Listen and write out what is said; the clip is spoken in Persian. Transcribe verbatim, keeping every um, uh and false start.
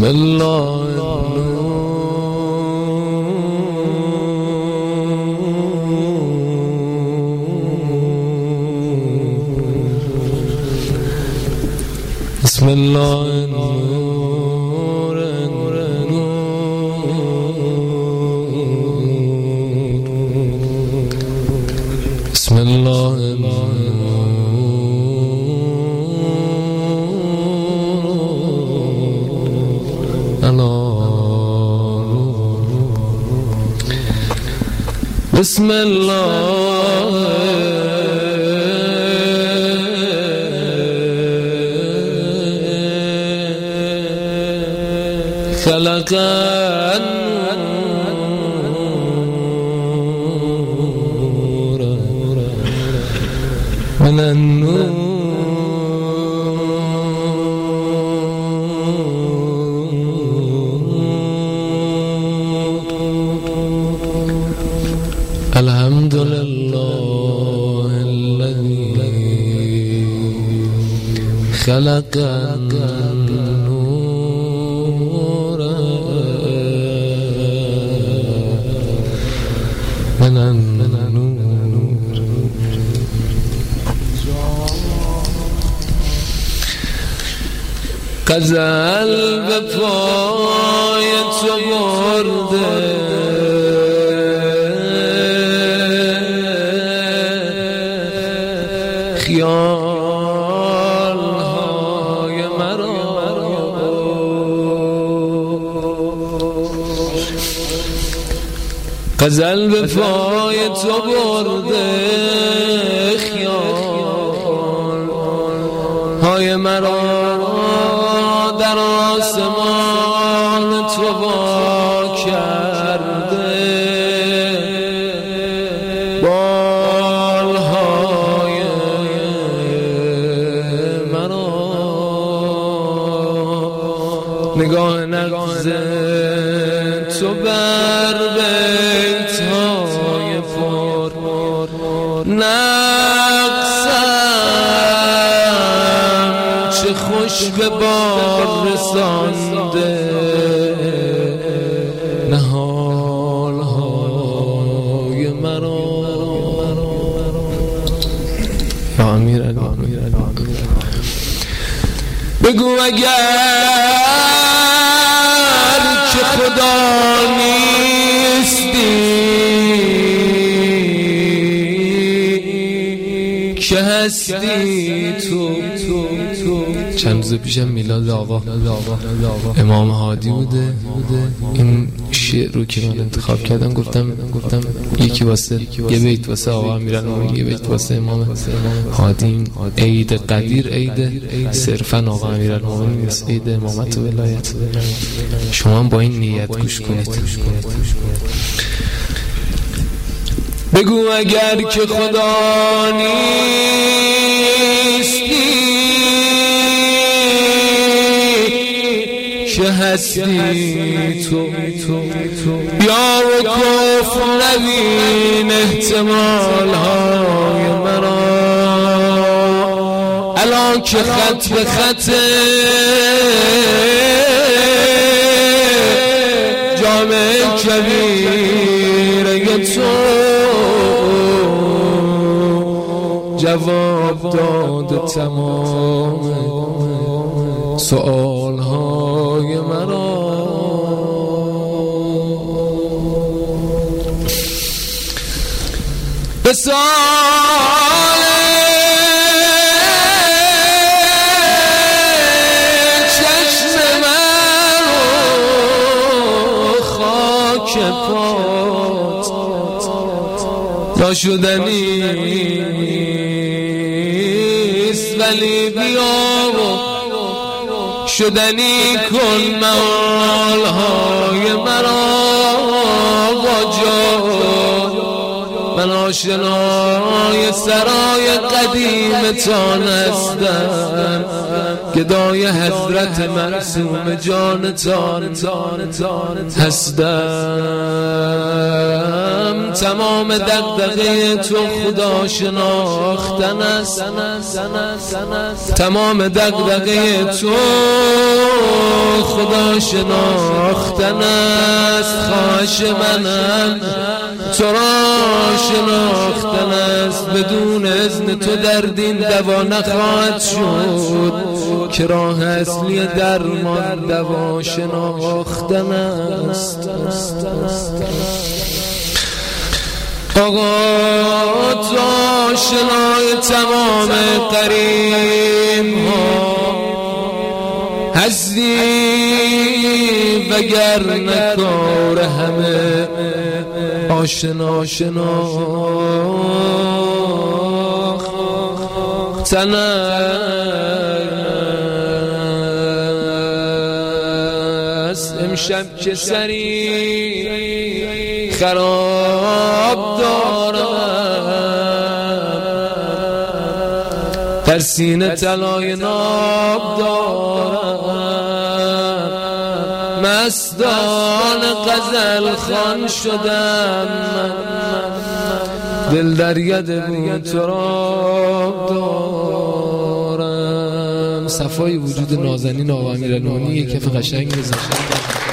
بسم الله بسم الله النور بسم الله بسم الله خلق النور من النور الحمد لله الذي خلق النور من النور غزل به پای تو برده خیال های مرا غزل به پای تو برده خیال های مرا در آسمان تو وا کرده نگاه نغز تو بر بیت‌های پر نقصم چه خوش به بار رسانده نهال‌های مرا یا امیر بگو اگر که خدا نیستی که هستی تو چند روز پیشم میلاد آقا امام هادی بوده. این شعر رو که من انتخاب کردم گفتم گفتم یکی واسه یه بیت واسه آقا امیرالمومنین، یه بیت واسه امام هادی. عید قدیر عید صرفا آقا امیرالمومنین نیست، عید امامت و ولایت. شما هم با این نیت گوش کنید. بگو اگر که خدا نیستی که هستی تو بیا و کفر نبین احتمال های مرا الان که خط به خط جامعه کبیره تو جواب داد تمام سؤال های مرا. به سال چشم من و خاک پات ناشدنیست ولی بیا و شدنی کن محال های مرا با جان. من آشنای سرای قدیمتان هستم گدای حضرت معصوم جانتان هستم. تمام دغدغه تو خدا شناختن است، تمام دغدغه تو خدا شناختن است. خواهش منم تو را شناختن است، بدون اذن تو در دین دوا نخواهد شد که راه اصلی درمان دوا شناختن است. آقا تو آشنای تمام قریب ها هستی، وگر نکار همه آشنا شناختن است. امشب که سری خراب دارم، در سینه طلای ناب دارم، مستان غزل خوان شدم، دل در ید بود تراب دارم. صفای وجود نازنین آقا امیرالمومنین یک کف قشنگ بزن.